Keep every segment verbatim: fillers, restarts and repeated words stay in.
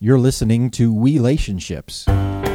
You're listening to Relationships.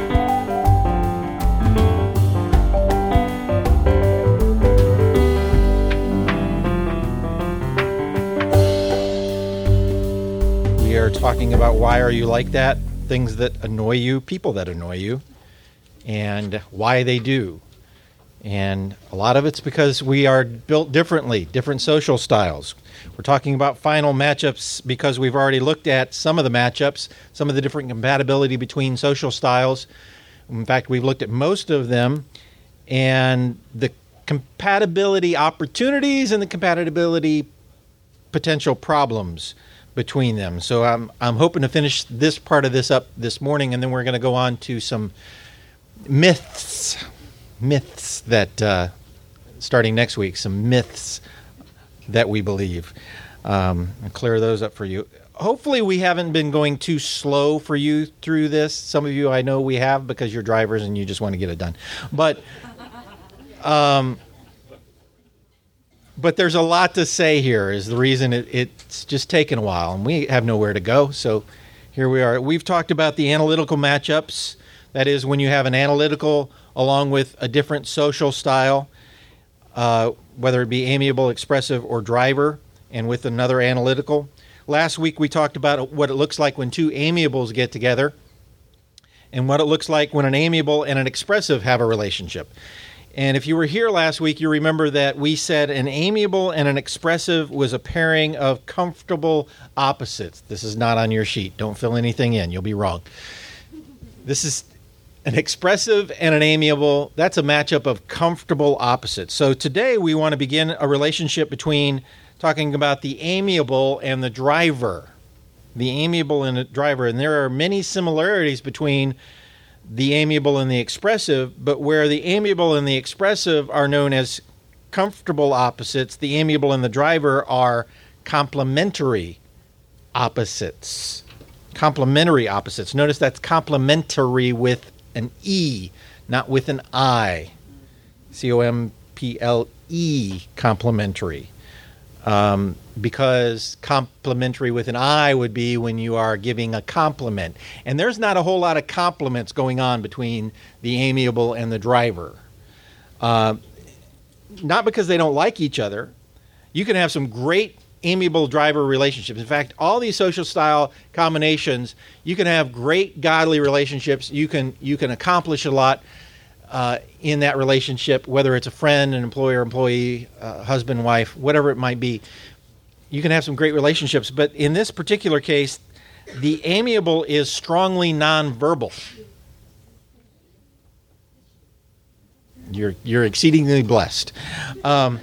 We are talking about why are you like that, things that annoy you, people that annoy you, and why they do. And a lot of it's because we are built differently, different social styles. We're talking about final matchups because we've already looked at some of the matchups, some of the different compatibility between social styles. In fact, we've looked at most of them, and the compatibility opportunities and the compatibility potential problems between them. So I'm I'm hoping to finish this part of this up this morning, and then we're going to go on to some myths, myths that uh, starting next week, some myths that we believe. Um, I'll clear those up for you. Hopefully we haven't been going too slow for you through this. Some of you I know we have because you're drivers and you just want to get it done. But um, but there's a lot to say here is the reason it, it's just taken a while. And we have nowhere to go. So here we are. We've talked about the analytical matchups. That is when you have an analytical along with a different social style. Uh, whether it be amiable, expressive, or driver, and with another analytical. Last week we talked about what it looks like when two amiables get together and what it looks like when an amiable and an expressive have a relationship. And if you were here last week, you remember that we said an amiable and an expressive was a pairing of comfortable opposites. This is not on your sheet. Don't fill anything in. You'll be wrong. This is an expressive and an amiable, that's a matchup of comfortable opposites. So today we want to begin a relationship between talking about the amiable and the driver. The amiable and the driver. And there are many similarities between the amiable and the expressive, but where the amiable and the expressive are known as comfortable opposites, the amiable and the driver are complementary opposites. Complementary opposites. Notice that's complementary with an E, not with an I. C O M P L E, complementary. Um, because complementary with an I would be when you are giving a compliment. And there's not a whole lot of compliments going on between the amiable and the driver. Uh, not because they don't like each other. You can have some great amiable driver relationships. In fact, all these social style combinations, you can have great godly relationships. You can you can accomplish a lot uh, in that relationship, whether it's a friend, an employer, employee, uh, husband, wife, whatever it might be. You can have some great relationships. But in this particular case, the amiable is strongly nonverbal. You're you're exceedingly blessed. Um,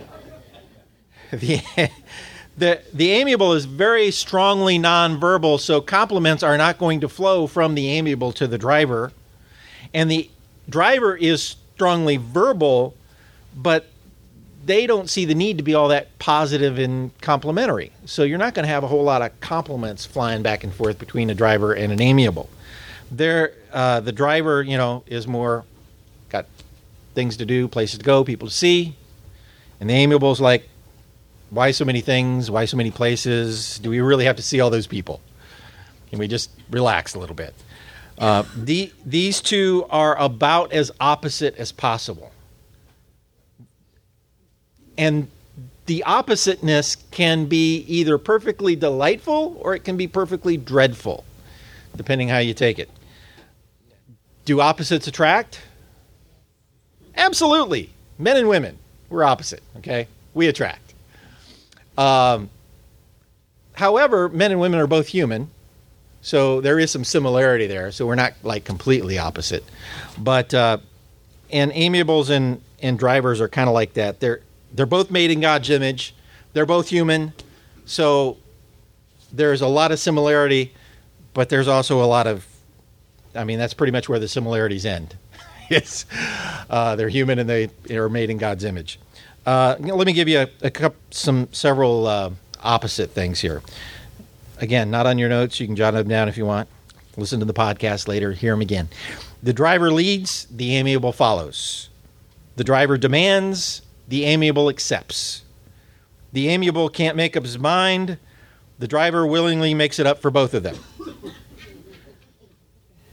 the The the amiable is very strongly nonverbal, so compliments are not going to flow from the amiable to the driver. And the driver is strongly verbal, but they don't see the need to be all that positive and complimentary. So you're not going to have a whole lot of compliments flying back and forth between a driver and an amiable. There, uh, the driver, you know, is more got things to do, places to go, people to see. And the amiable is like, why so many things? Why so many places? Do we really have to see all those people? Can we just relax a little bit? Uh, the, these two are about as opposite as possible. And the oppositeness can be either perfectly delightful or it can be perfectly dreadful, depending how you take it. Do opposites attract? Absolutely. Men and women, we're opposite, okay? We attract. Um, however, men and women are both human, so there is some similarity there. So we're not like completely opposite, but uh, and amiables and, and drivers are kind of like that. They're they're both made in God's image. They're both human, so there's a lot of similarity, but there's also a lot of, I mean, that's pretty much where the similarities end. Yes, uh, they're human and they are made in God's image. Uh, let me give you a, a couple, some several uh, opposite things here. Again, not on your notes. You can jot them down if you want. Listen to the podcast later. Hear them again. The driver leads. The amiable follows. The driver demands. The amiable accepts. The amiable can't make up his mind. The driver willingly makes it up for both of them.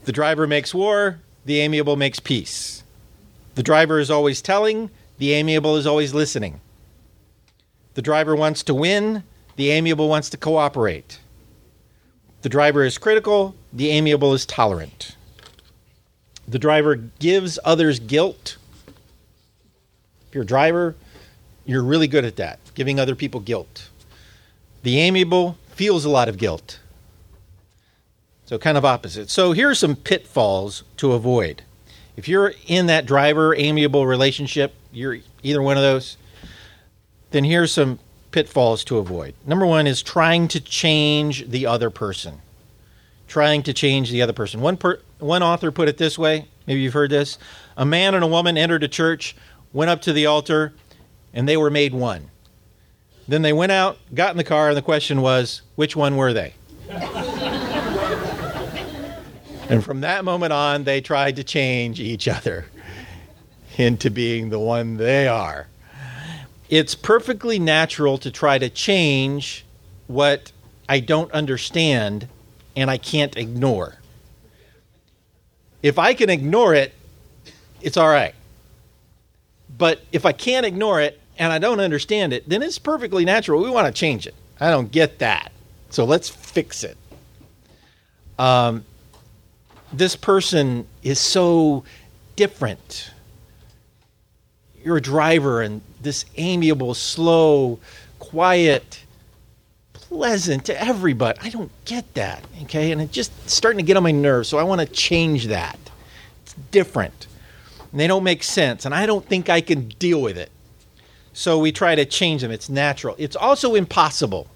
The driver makes war, the amiable makes peace. The driver is always telling, the amiable is always listening. The driver wants to win, the amiable wants to cooperate. The driver is critical, the amiable is tolerant. The driver gives others guilt. If you're a driver, you're really good at that, giving other people guilt. The amiable feels a lot of guilt. So kind of opposite. So here are some pitfalls to avoid. If you're in that driver-amiable relationship, you're either one of those, then here's some pitfalls to avoid. Number one is trying to change the other person. Trying to change the other person. One per, one author put it this way, maybe you've heard this. A man and a woman entered a church, went up to the altar, and they were made one. Then they went out, got in the car, and the question was, which one were they? And from that moment on, they tried to change each other into being the one they are. It's perfectly natural to try to change what I don't understand and I can't ignore. If I can ignore it, it's all right. But if I can't ignore it and I don't understand it, then it's perfectly natural. We want to change it. I don't get that. So let's fix it. Um, this person is so different. You're a driver, and this amiable, slow, quiet, pleasant to everybody. I don't get that, okay? And it's just starting to get on my nerves, so I want to change that. It's different. And they don't make sense, and I don't think I can deal with it. So we try to change them. It's natural. It's also impossible.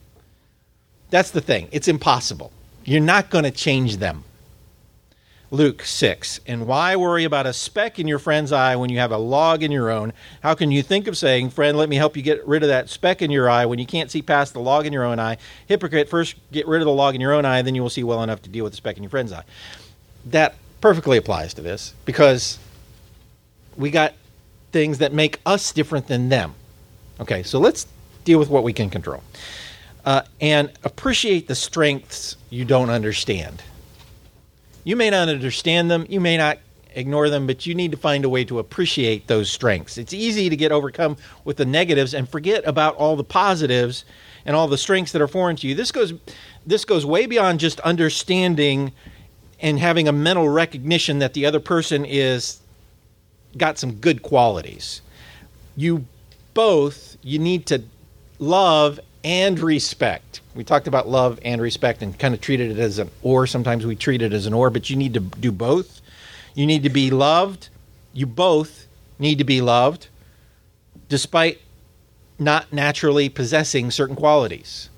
That's the thing. It's impossible. You're not going to change them. Luke six, and why worry about a speck in your friend's eye when you have a log in your own? How can you think of saying, friend, let me help you get rid of that speck in your eye when you can't see past the log in your own eye? Hypocrite, first get rid of the log in your own eye, then you will see well enough to deal with the speck in your friend's eye. That perfectly applies to this because we got things that make us different than them. Okay, so let's deal with what we can control. Uh, and appreciate the strengths you don't understand. You may not understand them, you may not ignore them, but you need to find a way to appreciate those strengths. It's easy to get overcome with the negatives and forget about all the positives and all the strengths that are foreign to you. This goes this goes way beyond just understanding and having a mental recognition that the other person is got some good qualities. You both, you need to love and respect. We talked about love and respect and kind of treated it as an or. Sometimes we treat it as an or, but you need to do both. You need to be loved. You both need to be loved despite not naturally possessing certain qualities.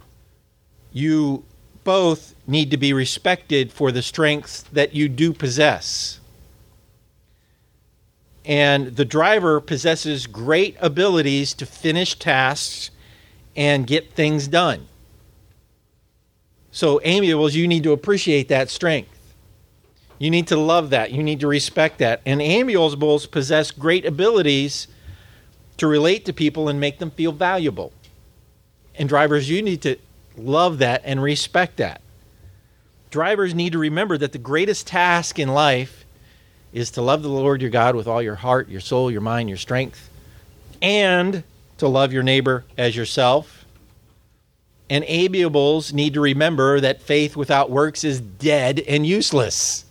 You both need to be respected for the strengths that you do possess. And the driver possesses great abilities to finish tasks and get things done. So amiables, you need to appreciate that strength. You need to love that. You need to respect that. And amiables possess great abilities to relate to people and make them feel valuable. And drivers, you need to love that and respect that. Drivers need to remember that the greatest task in life is to love the Lord your God with all your heart, your soul, your mind, your strength, and to love your neighbor as yourself. And amiables need to remember that faith without works is dead and useless.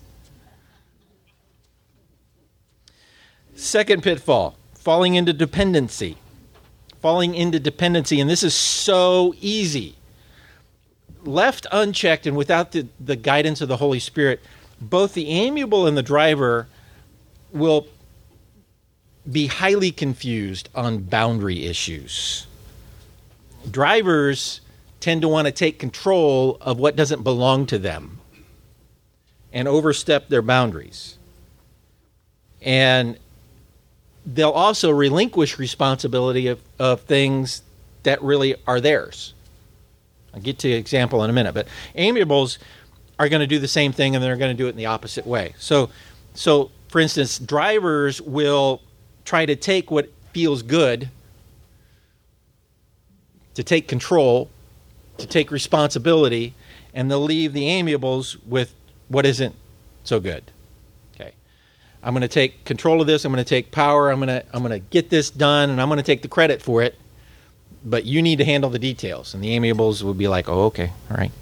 Second pitfall, falling into dependency. Falling into dependency, and this is so easy. Left unchecked and without the, the guidance of the Holy Spirit, both the amiable and the driver will be highly confused on boundary issues. Drivers tend to want to take control of what doesn't belong to them and overstep their boundaries. And they'll also relinquish responsibility of, of things that really are theirs. I'll get to an example in a minute, but amiables are going to do the same thing and they're going to do it in the opposite way. So, so for instance, drivers will try to take what feels good, to take control, to take responsibility, and they'll leave the amiables with what isn't so good. Okay. I'm going to take control of this. I'm going to take power. I'm going to I'm going to get this done, and I'm going to take the credit for it. But you need to handle the details. And the amiables would be like, oh, okay, all right.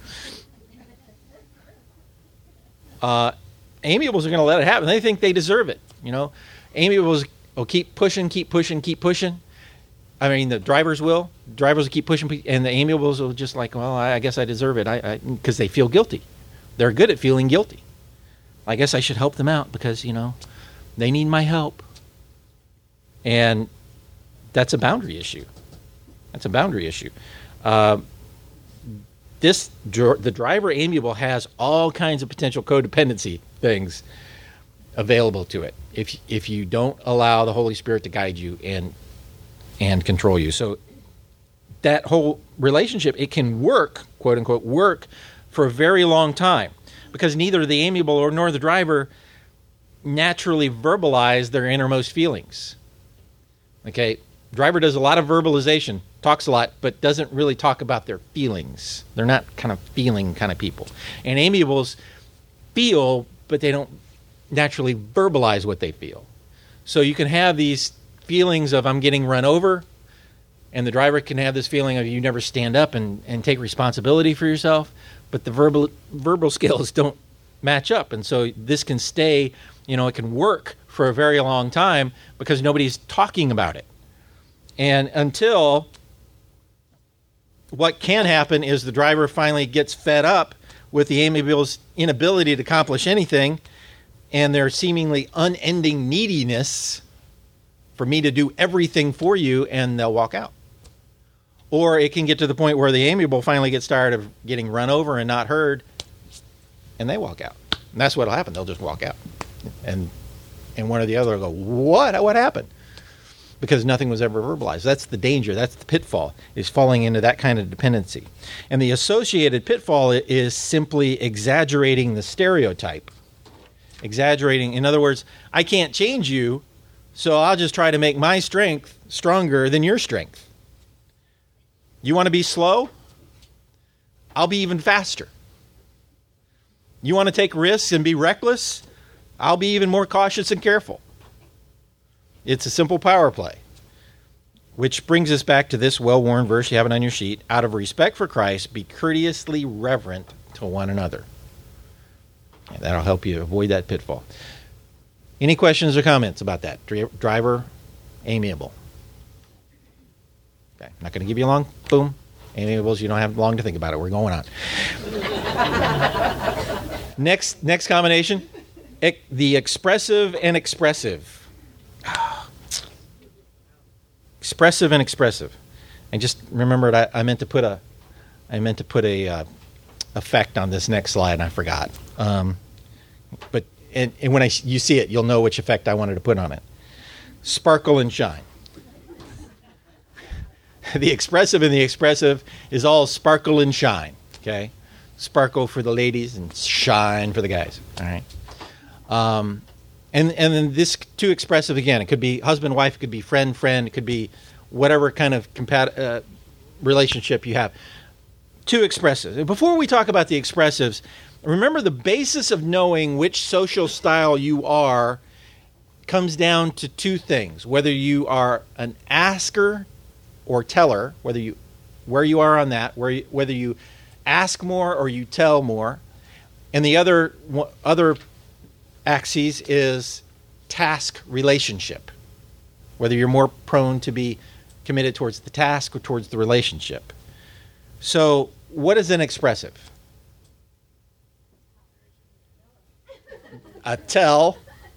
Uh, amiables are going to let it happen. They think they deserve it. You know, amiables will keep pushing, keep pushing, keep pushing. I mean, the drivers will. Drivers will keep pushing, and the amiables will just like, well, I, I guess I deserve it, I because they feel guilty. They're good at feeling guilty. I guess I should help them out because, you know, they need my help. And that's a boundary issue. That's a boundary issue. Uh, this the driver amiable has all kinds of potential codependency things available to it if if you don't allow the Holy Spirit to guide you and and control you. So that whole relationship, it can work, quote unquote, work for a very long time because neither the amiable or nor the driver naturally verbalize their innermost feelings. Okay, driver does a lot of verbalization, talks a lot, but doesn't really talk about their feelings. They're not kind of feeling kind of people. And amiables feel, but they don't naturally verbalize what they feel. So you can have these feelings of I'm getting run over, and the driver can have this feeling of you never stand up and, and take responsibility for yourself, but the verbal verbal skills don't match up. And so this can stay, you know, it can work for a very long time because nobody's talking about it. And until what can happen is the driver finally gets fed up with the amiable's inability to accomplish anything and their seemingly unending neediness for me to do everything for you, and they'll walk out. Or it can get to the point where the amiable finally gets tired of getting run over and not heard, and they walk out. And that's what'll happen. They'll just walk out. And and one or the other will go, what? What happened? Because nothing was ever verbalized. That's the danger. That's the pitfall, is falling into that kind of dependency. And the associated pitfall is simply exaggerating the stereotype. Exaggerating. In other words, I can't change you, so I'll just try to make my strength stronger than your strength. You want to be slow? I'll be even faster. You want to take risks and be reckless? I'll be even more cautious and careful. It's a simple power play. Which brings us back to this well-worn verse you have it on your sheet. Out of respect for Christ, be courteously reverent to one another. And that'll help you avoid that pitfall. Any questions or comments about that? Dri- driver, amiable. Okay, I'm not going to give you a long, boom. Amiables, you don't have long to think about it. We're going on. next, next combination, e- the expressive and expressive. Expressive and expressive. And just remembered, I, I meant to put a, I meant to put a uh, effect on this next slide, and I forgot. Um, but and, and when I you see it, you'll know which effect I wanted to put on it. Sparkle and shine. The expressive and the expressive is all sparkle and shine. Okay, sparkle for the ladies and shine for the guys. All right. Um, and and then this too expressive again. It could be husband, wife. It could be friend, friend. It could be whatever kind of compat- uh, relationship you have. Too expressive. Before we talk about the expressives, remember the basis of knowing which social style you are comes down to two things: whether you are an asker or teller, whether you where you are on that, where you, whether you ask more or you tell more, and the other other axis is task relationship, whether you're more prone to be committed towards the task or towards the relationship. So, what is an expressive? A tell,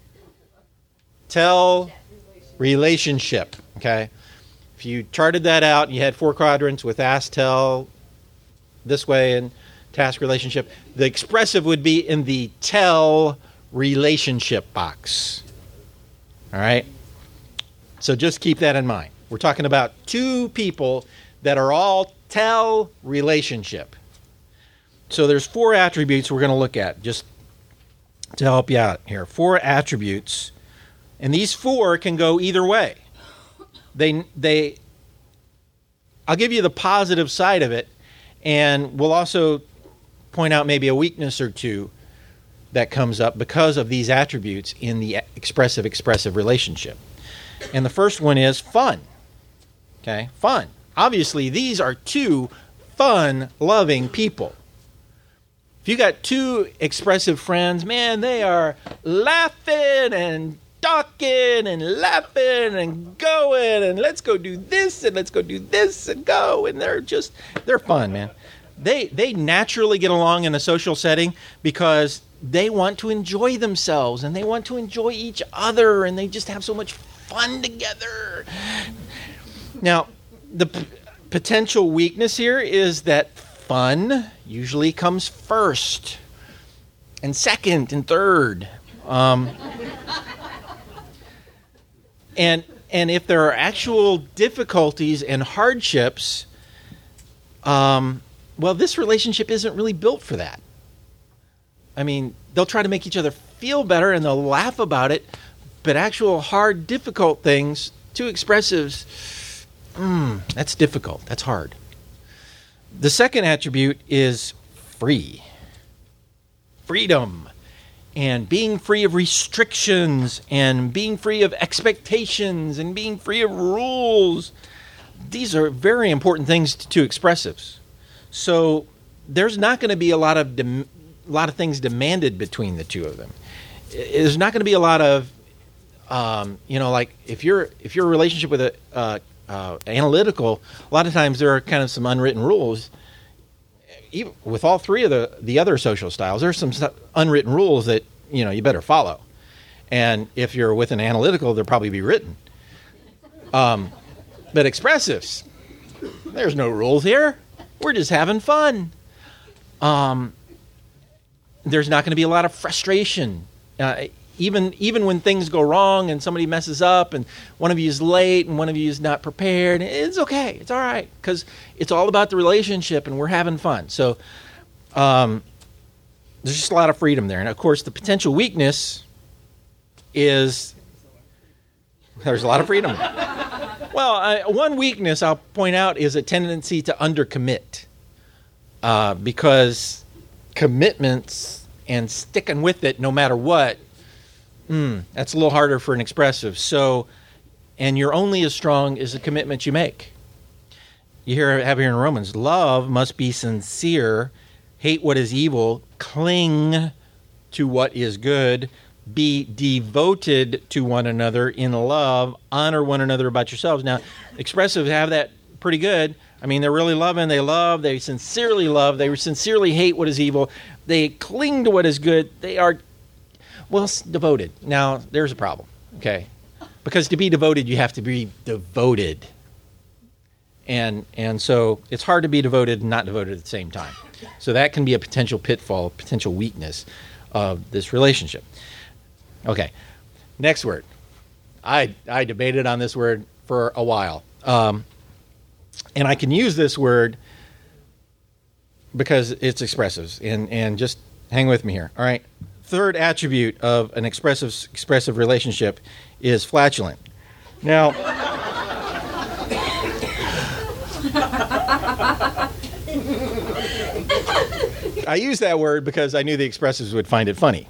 tell relationship. Okay. If you charted that out, you had four quadrants with ask, tell, this way, and task relationship. The expressive would be in the tell relationship box. All right? So just keep that in mind. We're talking about two people that are all tell relationship. So there's four attributes we're going to look at just to help you out here. Four attributes. And these four can go either way. They, they, I'll give you the positive side of it, and we'll also point out maybe a weakness or two that comes up because of these attributes in the expressive-expressive relationship. And the first one is fun. Okay, fun. Obviously, these are two fun-loving people. If you got two expressive friends, man, they are laughing and talking and laughing and going and let's go do this and let's go do this and go, and they're just, they're fun, man. They they naturally get along in a social setting because they want to enjoy themselves and they want to enjoy each other and they just have so much fun together. Now, the p- potential weakness here is that fun usually comes first and second and third. Um, and and if there are actual difficulties and hardships, um, well, this relationship isn't really built for that. I mean, they'll try to make each other feel better and they'll laugh about it, but actual hard, difficult things, two expressives, mm, that's difficult. That's hard. The second attribute is free. Freedom. And being free of restrictions and being free of expectations and being free of rules. These are very important things to, to expressives. So there's not going to be a lot of dem- a lot of things demanded between the two of them. There's not going to be a lot of, um, you know, like if you're if you're a relationship with a uh, uh, analytical, a lot of times there are kind of some unwritten rules. Even with all three of the the other social styles, there's some unwritten rules that you know you better follow. And if you're with an analytical, they'll probably be written. Um, but expressives, there's no rules here. We're just having fun. Um, there's not going to be a lot of frustration. Uh, even even when things go wrong and somebody messes up and one of you is late and one of you is not prepared, it's okay. It's all right because it's all about the relationship and we're having fun. So um, there's just a lot of freedom there. And, of course, the potential weakness is there's a lot of freedom. Well, I, one weakness I'll point out is a tendency to undercommit uh, because commitments and sticking with it no matter what, mm, that's a little harder for an expressive. So, and you're only as strong as the commitment you make. You hear have here in Romans, love must be sincere, hate what is evil, cling to what is good, be devoted to one another in love, honor one another about yourselves. Now, expressives have that pretty good. I mean, they're really loving, they love, they sincerely love, they sincerely hate what is evil, they cling to what is good, they are, well, devoted. Now, there's a problem, okay? Because to be devoted, you have to be devoted. And and so it's hard to be devoted and not devoted at the same time. So that can be a potential pitfall, potential weakness of this relationship. Okay, next word. I I debated on this word for a while. Um, and I can use this word because it's expressive. And, and just hang with me here. All right. Third attribute of an expressive expressive relationship is flatulent. Now, I use that word because I knew the expressives would find it funny.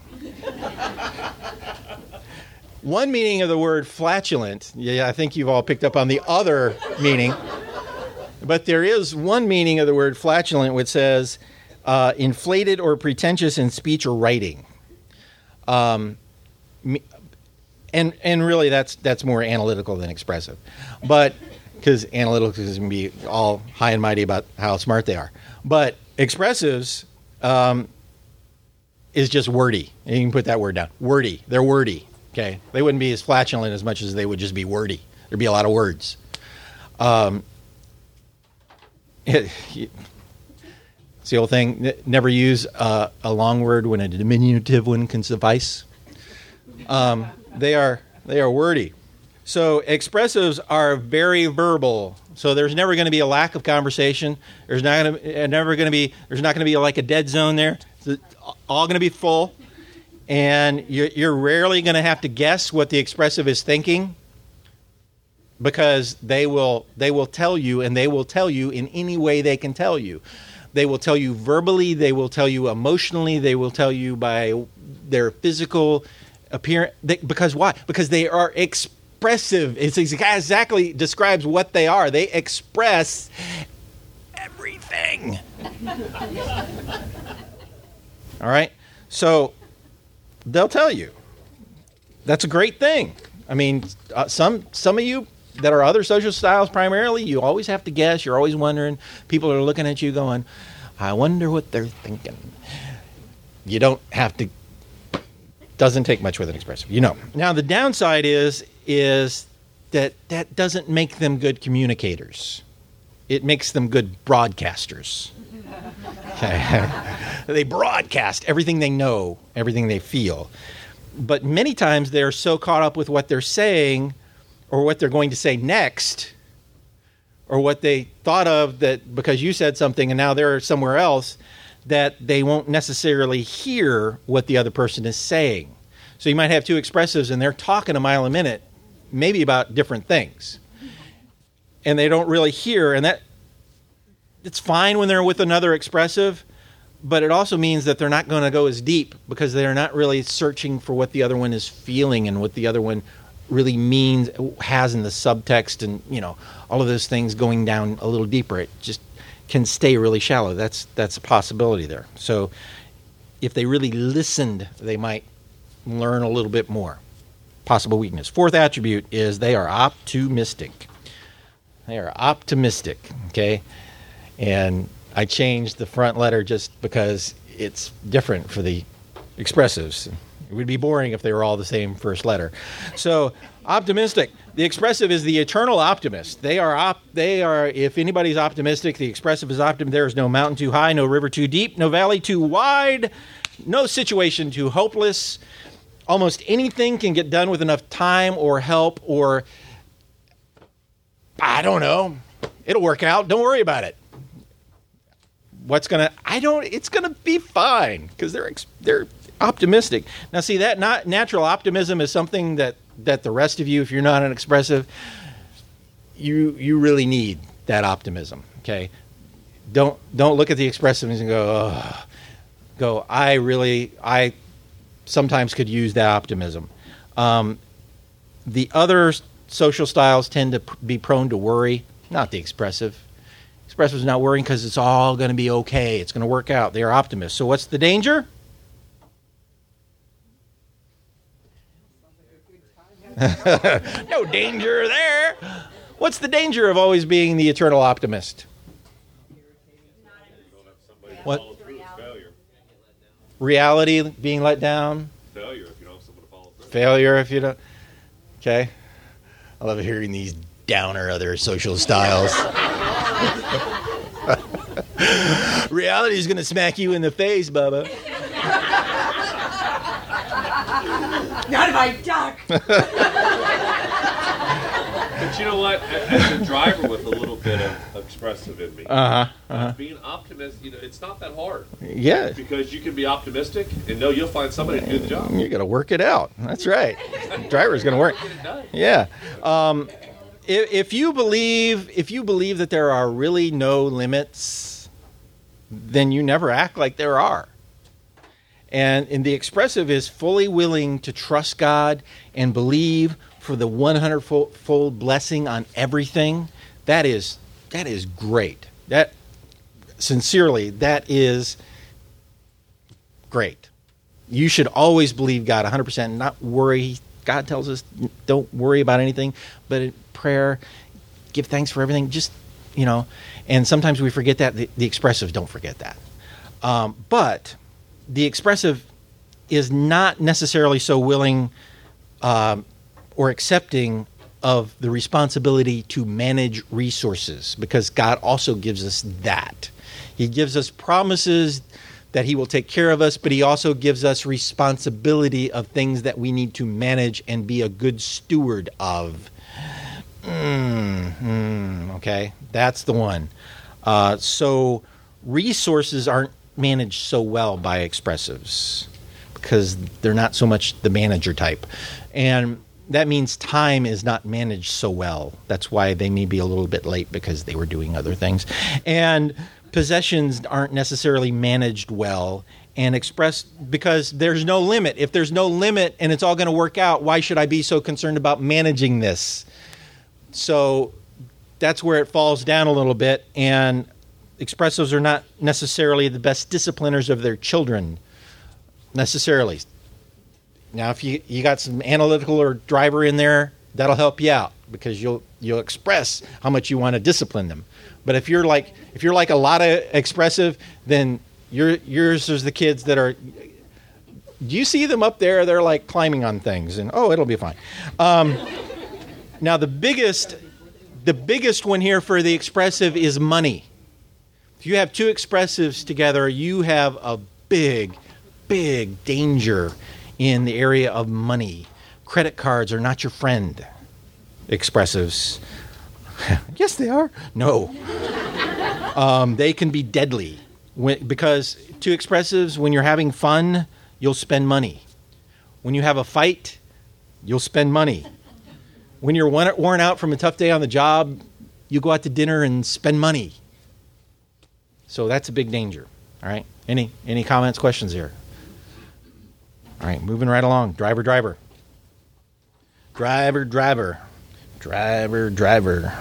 One meaning of the word flatulent, yeah, I think you've all picked up on the other meaning, but there is one meaning of the word flatulent which says uh, inflated or pretentious in speech or writing. Um, and and really that's that's more analytical than expressive, but because analyticals can be all high and mighty about how smart they are, but expressives um, is just wordy. And you can put that word down. Wordy. They're wordy. Okay, they wouldn't be as flatulent as much as they would just be wordy. There'd be a lot of words. Um, it, it's the old thing, never use uh, a long word when a diminutive one can suffice. Um, they are they are wordy. So expressives are very verbal. So there's never going to be a lack of conversation. There's not going to never going to be there's not going to be like a dead zone there. It's all going to be full. And you're, you're rarely going to have to guess what the expressive is thinking because they will they will tell you, and they will tell you in any way they can tell you. They will tell you verbally, they will tell you emotionally, they will tell you by their physical appearance. Because why? Because they are expressive. It's exactly describes what they are. They express everything. All right? So they'll tell you. That's a great thing. I mean, uh, some some of you that are other social styles primarily, you always have to guess. You're always wondering. People are looking at you going, I wonder what they're thinking. You don't have to. Doesn't take much with an expressive. You know. Now, the downside is, is that that doesn't make them good communicators. It makes them good broadcasters. Okay. They broadcast everything they know, everything they feel. But many times they're so caught up with what they're saying or what they're going to say next, or what they thought of that because you said something and now they're somewhere else, that they won't necessarily hear what the other person is saying. So you might have two expressives and they're talking a mile a minute, maybe about different things. And they don't really hear, and that it's fine when they're with another expressive, but it also means that they're not going to go as deep because they're not really searching for what the other one is feeling and what the other one really means, has in the subtext, and you know, all of those things going down a little deeper. It just can stay really shallow. That's that's a possibility there. So if they really listened, they might learn a little bit more. Possible weakness. Fourth attribute is they are optimistic. They are optimistic, okay? And I changed the front letter just because it's different for the expressives. It would be boring if they were all the same first letter. So, optimistic. The expressive is the eternal optimist. They are, op- they are. If anybody's optimistic, the expressive is optimistic. There is no mountain too high, no river too deep, no valley too wide, no situation too hopeless. Almost anything can get done with enough time or help or, I don't know, it'll work out. Don't worry about it. What's gonna? I don't. It's gonna be fine because they're they're optimistic. Now, see that not natural optimism is something that, that the rest of you, if you're not an expressive, you you really need that optimism. Okay, don't don't look at the expressiveness and go, oh. go. I really I sometimes could use that optimism. Um, the other social styles tend to be prone to worry, not the expressive. Expressive is not worrying because it's all going to be okay. It's going to work out. They are optimists. So what's the danger? No danger there. What's the danger of always being the eternal optimist? What? Reality being let down. Failure if you don't have someone to follow through. Failure if you don't. Okay. I love hearing these downer other social styles. Reality is going to smack you in the face, Bubba. Not if I duck. But you know what? As a driver with a little bit of expressive in me, Uh-huh. uh-huh. being optimistic, you know, it's not that hard. Yeah. Because you can be optimistic and know you'll find somebody to do the job. You got to work it out. That's right. The driver's going to work. Get it done. Yeah. Um, if, if you believe, if you believe that there are really no limits, then you never act like there are. And, and the expressive is fully willing to trust God and believe for the one hundred fold blessing on everything. That is that is great. That sincerely, that is great. You should always believe God one hundred percent and not worry. God tells us don't worry about anything, but in prayer, give thanks for everything. Just, you know, and sometimes we forget that. The, the expressive don't forget that. Um, but the expressive is not necessarily so willing um, or accepting of the responsibility to manage resources, because God also gives us that. He gives us promises that he will take care of us, but he also gives us responsibility of things that we need to manage and be a good steward of. Mm, mm, okay, that's the one. Uh, so resources aren't managed so well by expressives because they're not so much the manager type. And that means time is not managed so well. That's why they may be a little bit late because they were doing other things. And possessions aren't necessarily managed well. and express, because there's no limit. If there's no limit and it's all going to work out, why should I be so concerned about managing this? So that's where it falls down a little bit, and expressives are not necessarily the best discipliners of their children, necessarily. Now, if you, you got some analytical or driver in there, that'll help you out, because you'll you'll express how much you want to discipline them. But if you're like if you're like a lot of expressive, then your yours is the kids that are. Do you see them up there? They're like climbing on things, and oh, it'll be fine. Um, now, the biggest the biggest one here for the expressive is money. If you have two expressives together, you have a big, big danger in the area of money. Credit cards are not your friend. Expressives. Yes, they are. No. Um, they can be deadly. When, because two expressives, when you're having fun, you'll spend money. When you have a fight, you'll spend money. When you're worn out from a tough day on the job, you go out to dinner and spend money. So that's a big danger. All right. Any any comments, questions here? All right, moving right along. Driver, driver. Driver, driver. Driver, driver.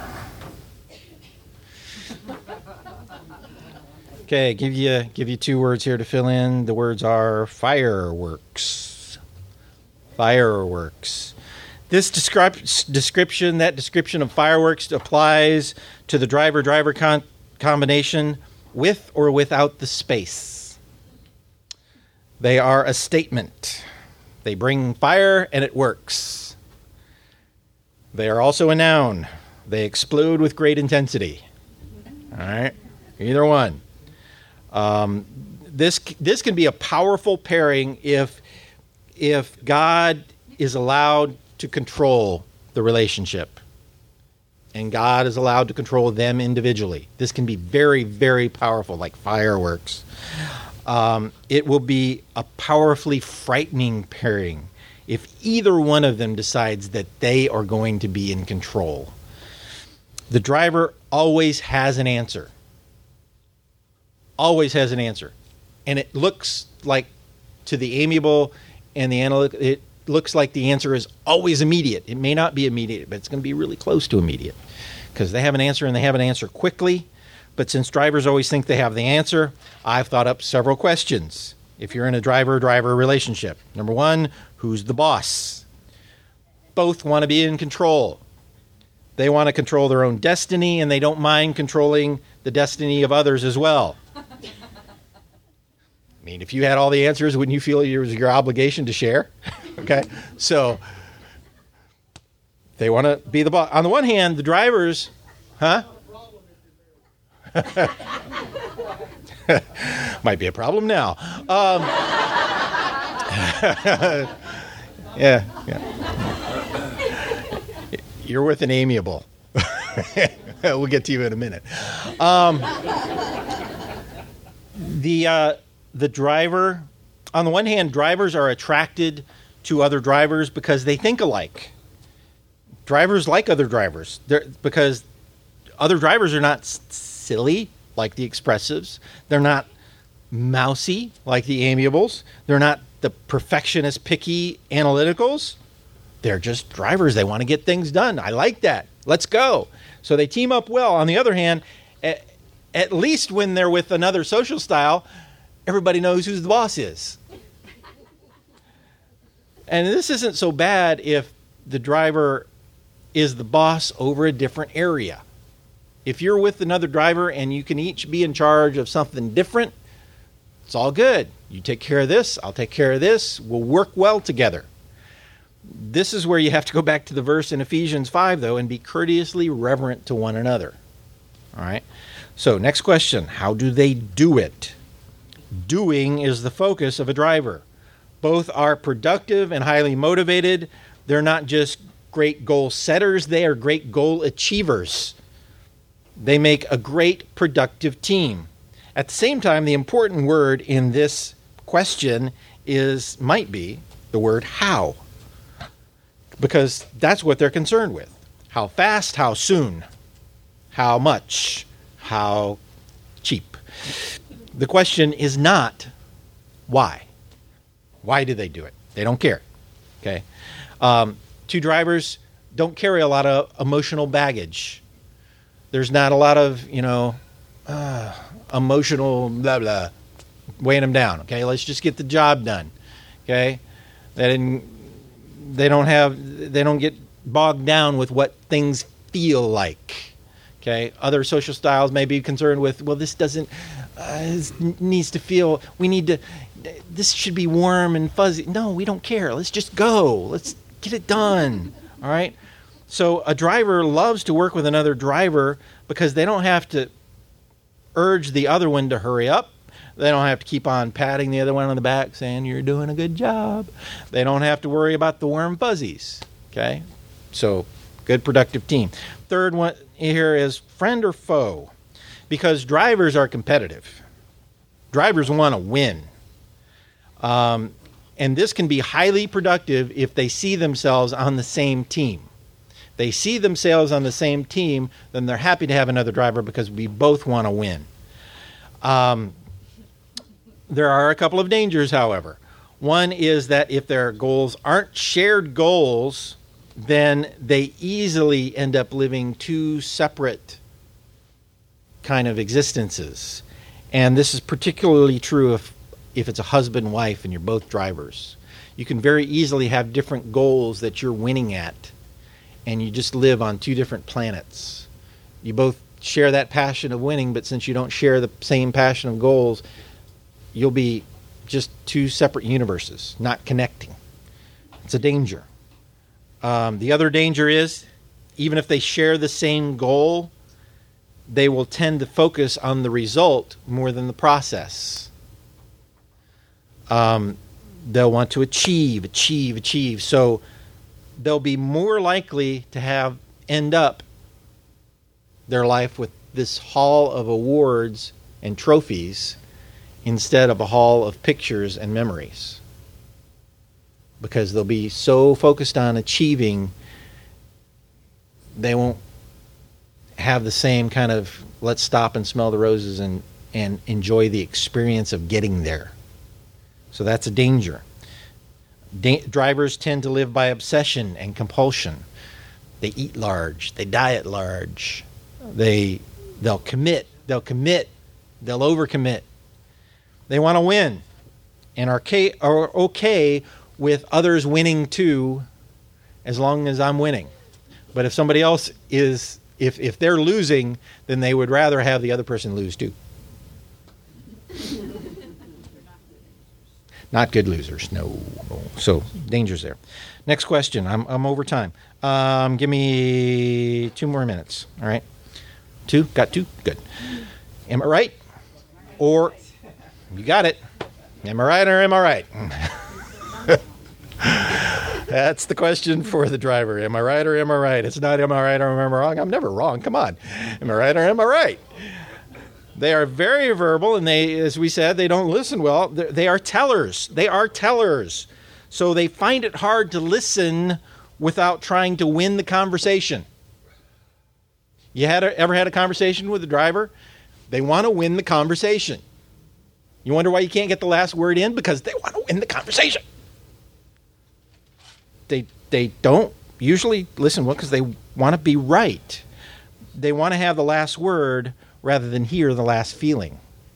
Okay, give you give you two words here to fill in. The words are fireworks. Fireworks. This descrip- description, that description of fireworks applies to the driver-driver con- combination with or without the space. They are a statement. They bring fire and it works. They are also a noun. They explode with great intensity. All right? Either one. Um, this this can be a powerful pairing if if God is allowed to control the relationship and God is allowed to control them individually. This can be very, very powerful, like fireworks. Um, it will be a powerfully frightening pairing if either one of them decides that they are going to be in control. The driver always has an answer. Always has an answer. And it looks like, to the amiable and the analytic, it looks like the answer is always immediate. It may not be immediate, but it's going to be really close to immediate because they have an answer and they have an answer quickly. But since drivers always think they have the answer, I've thought up several questions. If you're in a driver-driver relationship, number one, who's the boss? Both want to be in control. They want to control their own destiny, and they don't mind controlling the destiny of others as well. I mean, if you had all the answers, wouldn't you feel it was your obligation to share? Okay, so they want to be the boss. On the one hand, the drivers, huh? Might be a problem now. Um, yeah, yeah. You're with an amiable. We'll get to you in a minute. Um, the uh, the driver, on the one hand, drivers are attracted to other drivers because they think alike. Drivers like other drivers They're, because other drivers are not s- silly like the expressives. They're not mousy like the amiables. They're not the perfectionist, picky analyticals. They're just drivers. They want to get things done. I like that. Let's go. So they team up well. On the other hand, at, at least when they're with another social style, everybody knows who the boss is. And this isn't so bad if the driver is the boss over a different area. If you're with another driver and you can each be in charge of something different, it's all good. You take care of this, I'll take care of this. We'll work well together. This is where you have to go back to the verse in Ephesians five, though, and be courteously reverent to one another. All right? So, next question. How do they do it? Doing is the focus of a driver. Both are productive and highly motivated. They're not just great goal setters. They are great goal achievers. They make a great productive team. At the same time, the important word in this question is, might be, the word how. Because that's what they're concerned with. How fast, how soon, how much, how cheap. The question is not Why? Why do they do it? They don't care. Okay. Um, two drivers don't carry a lot of emotional baggage. There's not a lot of, you know, uh, emotional blah, blah, weighing them down. Okay. Let's just get the job done. Okay. They didn't, they don't have, they don't get bogged down with what things feel like. Okay. Other social styles may be concerned with, well, this doesn't, uh, this needs to feel, we need to, this should be warm and fuzzy. No, we don't care. Let's just go. Let's get it done. All right. So a driver loves to work with another driver because they don't have to urge the other one to hurry up. They don't have to keep on patting the other one on the back saying, you're doing a good job. They don't have to worry about the warm fuzzies. Okay. So good productive team. Third one here is friend or foe, because drivers are competitive. Drivers want to win. Um, and this can be highly productive if they see themselves on the same team. They see themselves on the same team, then they're happy to have another driver because we both want to win. Um, there are a couple of dangers, however. One is that if their goals aren't shared goals, then they easily end up living two separate kind of existences. And this is particularly true if, if it's a husband and wife and you're both drivers. You can very easily have different goals that you're winning at, and you just live on two different planets. You both share that passion of winning, but since you don't share the same passion of goals, you'll be just two separate universes, not connecting. It's a danger. Um, the other danger is, even if they share the same goal, they will tend to focus on the result more than the process. Um, they'll want to achieve, achieve, achieve. So they'll be more likely to have end up their life with this hall of awards and trophies instead of a hall of pictures and memories, because they'll be so focused on achieving, they won't have the same kind of let's stop and smell the roses and, and enjoy the experience of getting there. So that's a danger. Da- drivers tend to live by obsession and compulsion. They eat large. They diet large. They, they'll commit. They'll commit. They'll overcommit. They want to win and are, ca- are okay with others winning too, as long as I'm winning. But if somebody else is, if, if they're losing, then they would rather have the other person lose too. Not good losers, no. So, dangers there. Next question. I'm I'm over time. Um, give me two more minutes. All right? Two? Got two? Good. Am I right? Or, you got it. Am I right or am I right? That's the question for the driver. Am I right or am I right? It's not am I right or am I wrong? I'm never wrong. Come on. Am I right or am I right? They are very verbal, and they, as we said, they don't listen well. They are tellers. They are tellers. So they find it hard to listen without trying to win the conversation. You had a, ever had a conversation with a driver? They want to win the conversation. You wonder why you can't get the last word in? Because they want to win the conversation. They they don't usually listen well because they want to be right. They want to have the last word rather than hear the last feeling.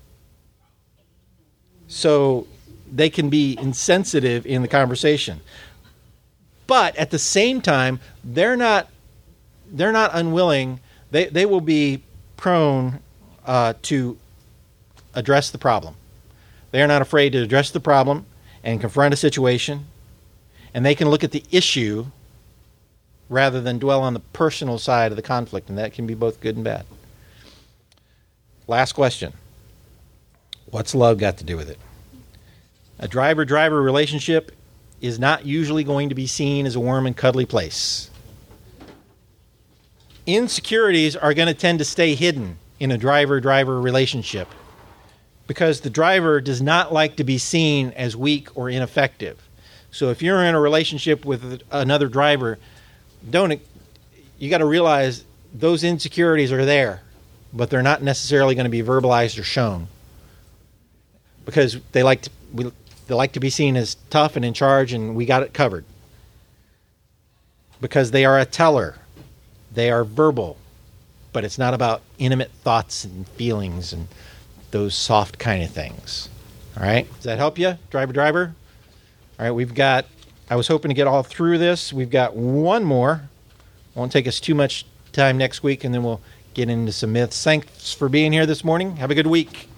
So they can be insensitive in the conversation. But at the same time, they're not they're not unwilling. They they will be prone uh, to address the problem. They are not afraid to address the problem and confront a situation, and they can look at the issue rather than dwell on the personal side of the conflict, and that can be both good and bad. Last question. What's love got to do with it? A driver-driver relationship is not usually going to be seen as a warm and cuddly place. Insecurities are going to tend to stay hidden in a driver-driver relationship because the driver does not like to be seen as weak or ineffective. So if you're in a relationship with another driver, don't you got to realize those insecurities are there, but they're not necessarily going to be verbalized or shown because they like to, we they like to be seen as tough and in charge, and we got it covered. Because they are a teller. They are verbal. But it's not about intimate thoughts and feelings and those soft kind of things. All right? Does that help you, driver, driver? All right, we've got, I was hoping to get all through this. We've got one more. Won't take us too much time next week, and then we'll get into some myths. Thanks for being here this morning. Have a good week.